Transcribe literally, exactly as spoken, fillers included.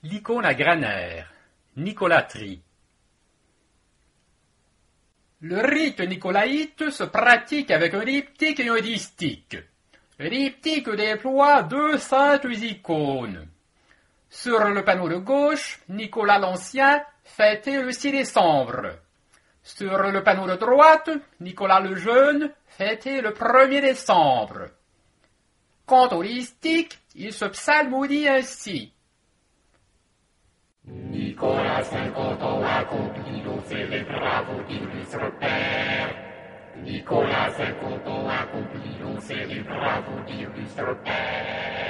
L'icône à granaire, Nicolatrie. Le rite nicolaïte se pratique avec un diptyque et un distique. Le diptyque déploie deux saintes icônes. Sur le panneau de gauche, Nicolas l'Ancien, fêté le six décembre. Sur le panneau de droite, Nicolas le Jeune, fêté le premier décembre. Quant au distique, il se psalmodie ainsi. Nicolas, cinquante ans accompli, l'on célébravo d'illustre père. Nicolas, cinquante ans accompli, l'on célébravo d'illustre père.